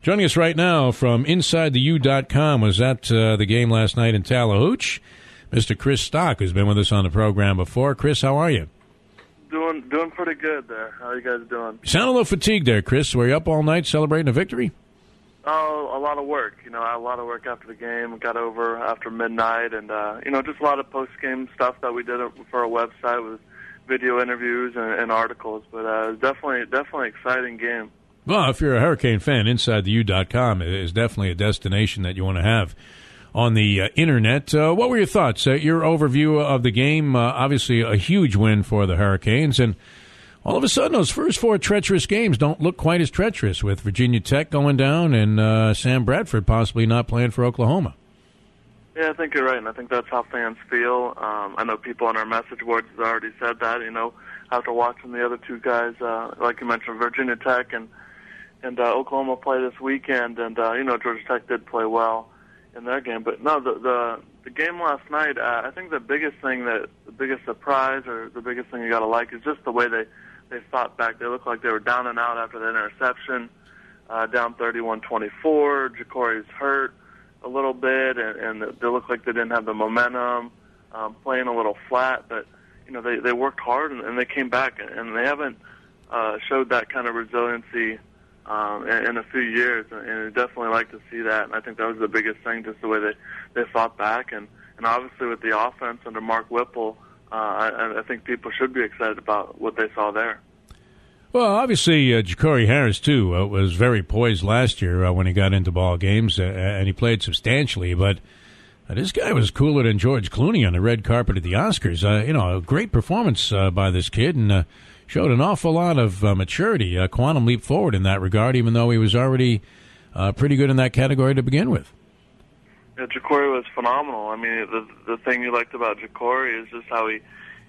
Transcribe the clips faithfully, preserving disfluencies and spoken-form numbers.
Joining us right now from inside the U dot com was at uh, the game last night in Tallahooch, Mister Chris Stock, who's been with us on the program before. Chris, how are you? Doing doing pretty good there. How are you guys doing? You sound a little fatigued there, Chris. Were you up all night celebrating a victory? Oh, a lot of work. You know, a lot of work after the game. Got over after midnight, and uh, you know, just a lot of post-game stuff that we did for our website with video interviews and, and articles. But uh, it was definitely definitely exciting game. Well, if you're a Hurricane fan, inside the U dot com is definitely a destination that you want to have on the uh, internet. Uh, what were your thoughts? Uh, your overview of the game, uh, obviously a huge win for the Hurricanes, and all of a sudden those first four treacherous games don't look quite as treacherous, with Virginia Tech going down and uh, Sam Bradford possibly not playing for Oklahoma. Yeah, I think you're right, and I think that's how fans feel. Um, I know people on our message boards have already said that, you know, after watching the other two guys, uh, like you mentioned, Virginia Tech and, and uh, Oklahoma play this weekend, and, uh, you know, Georgia Tech did play well in their game. But, no, the the, the game last night, uh, I think the biggest thing, that the biggest surprise or the biggest thing you got to like is just the way they – they fought back. They looked like they were down and out after the interception, uh, down thirty-one twenty-four. Jacory's hurt a little bit, and, and they looked like they didn't have the momentum, um, playing a little flat. But, you know, they, they worked hard, and, and they came back, and they haven't uh, showed that kind of resiliency um, in, in a few years, and I definitely like to see that. And I think that was the biggest thing, just the way they, they fought back. And, and obviously with the offense under Mark Whipple, Uh, I, I think people should be excited about what they saw there. Well, obviously, uh, Jacory Harris, too, uh, was very poised last year uh, when he got into ball games, uh, and he played substantially. But uh, this guy was cooler than George Clooney on the red carpet at the Oscars. Uh, you know, a great performance uh, by this kid, and uh, showed an awful lot of uh, maturity, a quantum leap forward in that regard, even though he was already uh, pretty good in that category to begin with. Yeah, Jacory was phenomenal. I mean, the the thing you liked about Jacory is just how he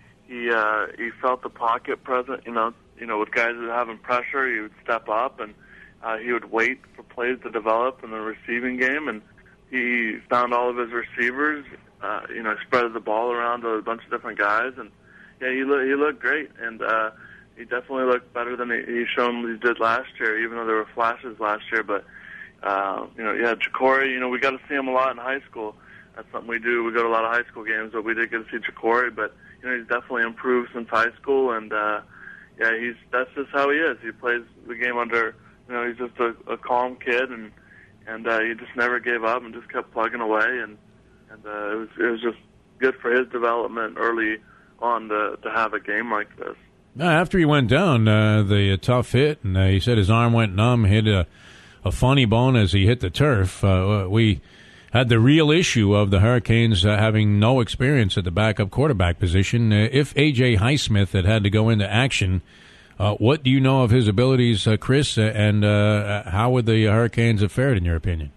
he uh, he felt the pocket present. You know, you know, with guys that were having pressure, he would step up and uh, he would wait for plays to develop in the receiving game, and he found all of his receivers. Uh, you know, spread the ball around to a bunch of different guys, and yeah, he looked he looked great, and uh, he definitely looked better than he, he shown he did last year, even though there were flashes last year, but. Uh, you know, yeah, Jacory, you know, we got to see him a lot in high school. That's something we do. We go to a lot of high school games, but we did get to see Jacory. But, you know, he's definitely improved since high school. And, uh, yeah, he's that's just how he is. He plays the game under, you know, he's just a, a calm kid. And, and uh, he just never gave up and just kept plugging away. And, and uh, it was it was just good for his development early on to, to have a game like this. After he went down, uh, the uh, tough hit, and uh, he said his arm went numb, hit a a funny bone as he hit the turf. Uh, we had the real issue of the Hurricanes uh, having no experience at the backup quarterback position. Uh, if A J Highsmith had had to go into action, uh, what do you know of his abilities, uh, Chris, uh, and uh, how would the Hurricanes have fared, in your opinion?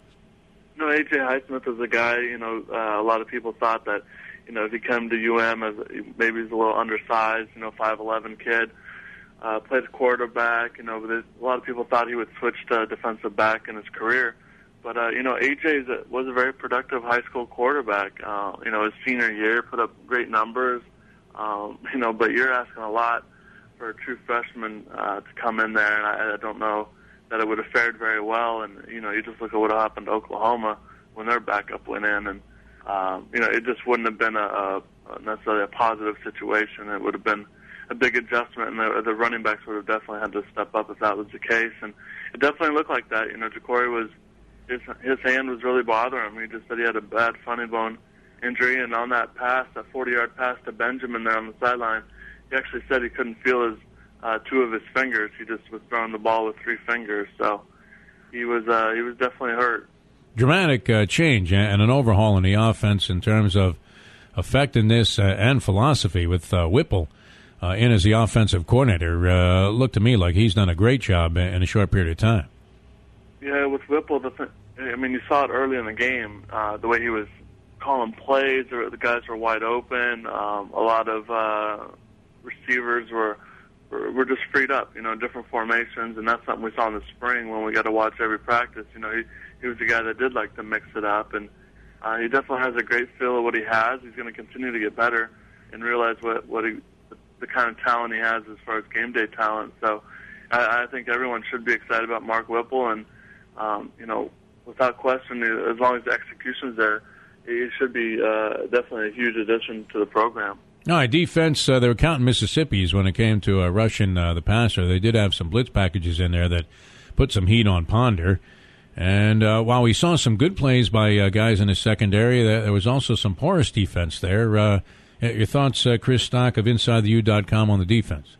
You know, A J Highsmith is a guy, you know, uh, a lot of people thought that, you know, if he came to U M as maybe he's a little undersized, you know, five eleven kid, Uh, played quarterback, you know, but a lot of people thought he would switch to defensive back in his career. But, uh, you know, A J was a very productive high school quarterback. Uh, you know, his senior year, put up great numbers, um, you know, but you're asking a lot for a true freshman uh, to come in there, and I, I don't know that it would have fared very well. And, you know, you just look at what happened to Oklahoma when their backup went in, and, um, you know, it just wouldn't have been a, a necessarily a positive situation. It would have been a big adjustment, and the, the running backs would have definitely had to step up if that was the case. And it definitely looked like that. You know, Jacory was, his, his hand was really bothering him. He just said he had a bad funny bone injury, and on that pass, that forty-yard pass to Benjamin there on the sideline, he actually said he couldn't feel his uh, two of his fingers. He just was throwing the ball with three fingers. So he was uh, he was definitely hurt. Dramatic uh, change and an overhaul in the offense in terms of effectiveness uh, and philosophy with uh, Whipple Uh, in as the offensive coordinator. Uh, looked to me like he's done a great job in a short period of time. Yeah, with Whipple, the th- I mean, you saw it early in the game, uh, the way he was calling plays. The guys were wide open. Um, a lot of uh, receivers were, were were just freed up, you know, different formations, and that's something we saw in the spring when we got to watch every practice. You know, he, he was the guy that did like to mix it up, and uh, he definitely has a great feel of what he has. He's going to continue to get better and realize what, what he the kind of talent he has as far as game day talent. So I, I think everyone should be excited about Mark Whipple, and um, you know, without question, as long as the execution's there, it should be uh, definitely a huge addition to the program. All right, defense, uh, they were counting Mississippi's when it came to uh, rushing uh, the passer. They did have some blitz packages in there that put some heat on Ponder. And uh, while we saw some good plays by uh, guys in the secondary, there, there was also some porous defense there. Uh, your thoughts, uh, Chris Stock of Inside The U dot com, on the defense?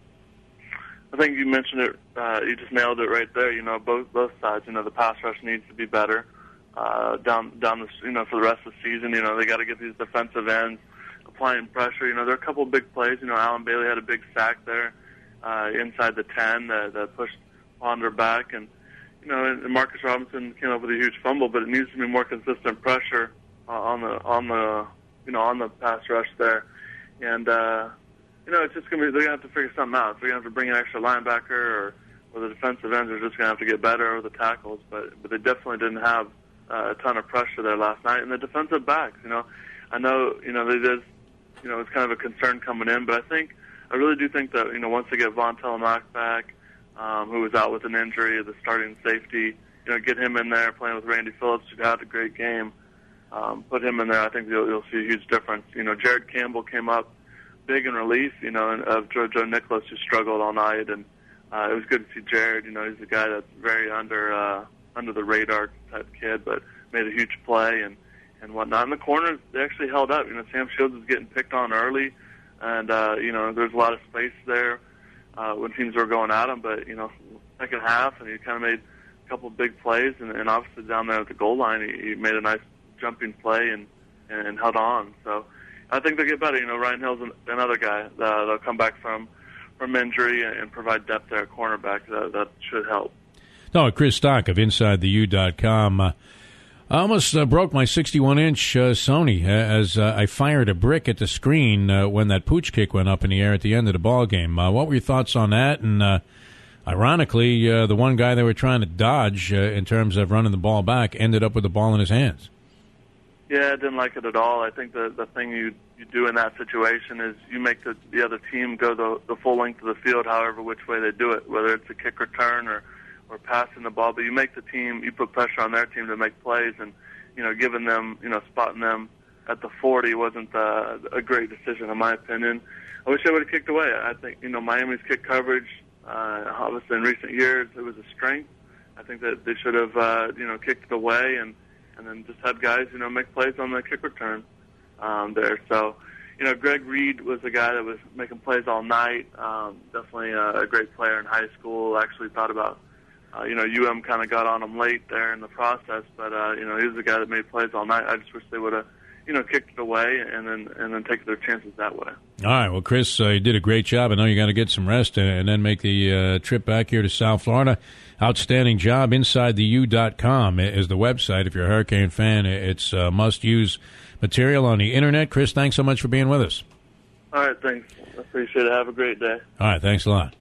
I think you mentioned it. Uh, you just nailed it right there. You know, both both sides. You know, the pass rush needs to be better uh, down down the you know for the rest of the season. You know, they got to get these defensive ends applying pressure. You know, there are a couple of big plays. You know, Alan Bailey had a big sack there uh, inside the ten that, that pushed Ponder back, and you know, and Marcus Robinson came up with a huge fumble. But it needs to be more consistent pressure uh, on the on the you know on the pass rush there, and uh, you know, it's just gonna be they're gonna have to figure something out. So they're gonna have to bring an extra linebacker, or or the defensive ends are just gonna have to get better with the tackles. But but they definitely didn't have uh, a ton of pressure there last night. And the defensive backs, you know, I know you know they did. You know, it's kind of a concern coming in, but I think, I really do think that, you know, once they get Von Telemark back, um, who was out with an injury, the starting safety, you know, get him in there playing with Randy Phillips, who had a great game, um, put him in there, I think you'll, you'll see a huge difference. You know, Jared Campbell came up big in relief, you know, and, of Joe, Joe Nicholas, who struggled all night, and uh, it was good to see Jared. You know, he's a guy that's very under, uh, under the radar type kid, but made a huge play, and and whatnot. In the corners, they actually held up. You know, Sam Shields was getting picked on early, and, uh, you know, there's a lot of space there uh, when teams were going at him. But, you know, second half, and he kind of made a couple of big plays, and, and obviously down there at the goal line, he, he made a nice jumping play and, and held on. So I think they'll get better. You know, Ryan Hill's an, another guy that they'll come back from, from injury and, and provide depth there at cornerback. That, that should help. No, Chris Stock of Inside The U dot com. Uh, I almost uh, broke my sixty-one inch uh, Sony as uh, I fired a brick at the screen uh, when that pooch kick went up in the air at the end of the ball game. Uh, what were your thoughts on that? And uh, ironically, uh, the one guy they were trying to dodge uh, in terms of running the ball back ended up with the ball in his hands. Yeah, I didn't like it at all. I think the the thing you you do in that situation is you make the the other team go the the full length of the field, however which way they do it, whether it's a kick return or or passing the ball, but you make the team, you put pressure on their team to make plays, and, you know, giving them, you know, spotting them at the forty wasn't uh, a great decision, in my opinion. I wish they would have kicked away. I think, you know, Miami's kick coverage, uh, obviously in recent years, it was a strength. I think that they should have, uh, you know, kicked it away and, and then just had guys, you know, make plays on the kick return um, there. So, you know, Greg Reed was a guy that was making plays all night, um, definitely a, a great player in high school. Actually thought about Uh, you know, U M kind of got on him late there in the process, but, uh, you know, he was the guy that made plays all night. I just wish they would have, you know, kicked it away and then and then taken their chances that way. All right. Well, Chris, uh, you did a great job. I know you got to get some rest and, and then make the uh, trip back here to South Florida. Outstanding job. Inside The U dot com is the website. If you're a Hurricane fan, it's uh, must-use material on the Internet. Chris, thanks so much for being with us. All right. Thanks. I appreciate it. Have a great day. All right. Thanks a lot.